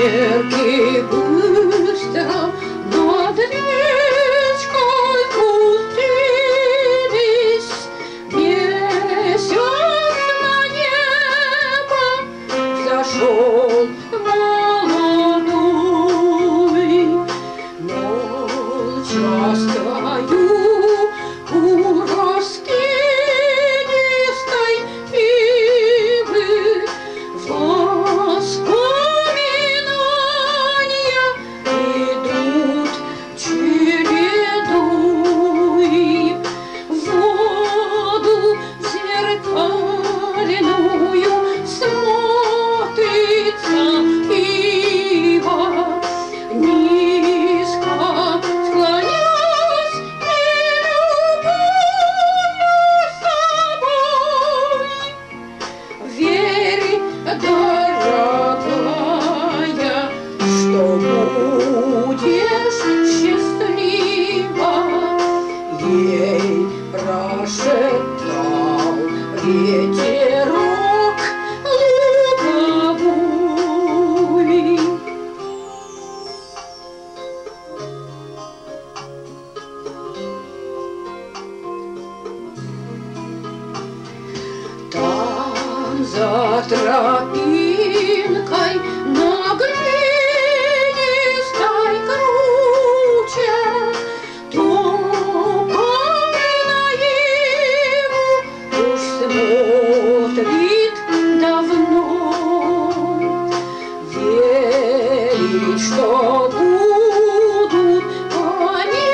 Сумерки быстро над речкой пустились, месяц на небо взошел молодой. Молча стою у раскидистой ивы, воспоминания идут чередой. В воду зеркальную смотрится ива, низко склонясь и любуюсь собой. Верь, дорогая, что будешь счастлива, ей прошептал ветерок луговой. Там за тропинкой на глинистой круче топай наиву уж смотрит давно. Верит, что будут они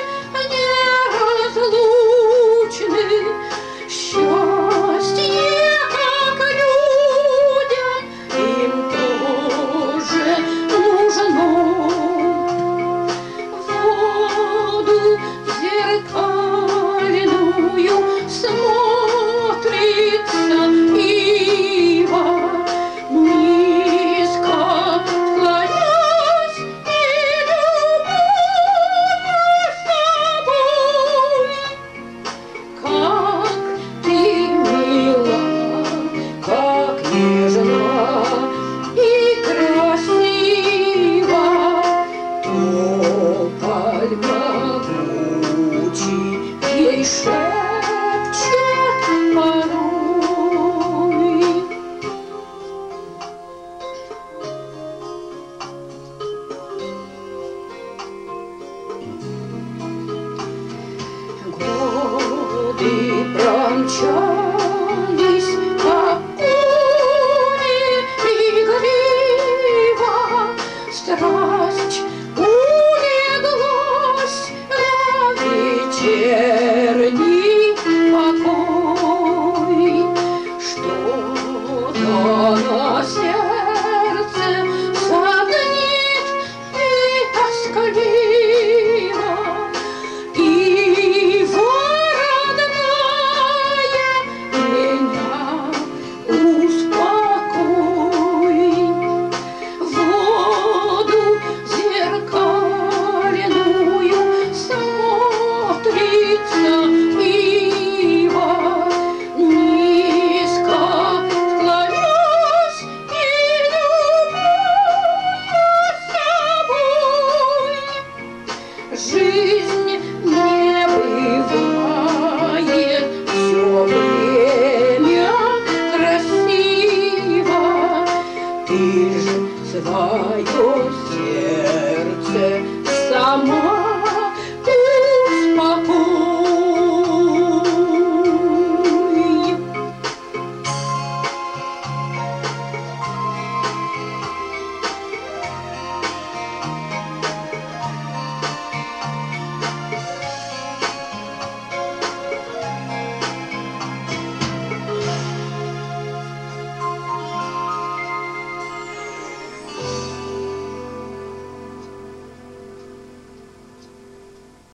неразлучны. Счастье, как людям, им тоже нужно. Воду зеркальную смотрится ива, низко склонясь и любуюсь собой. Как ты мила, как нежна и красива, тополь могучий ей шепчет порой. Годы промчались,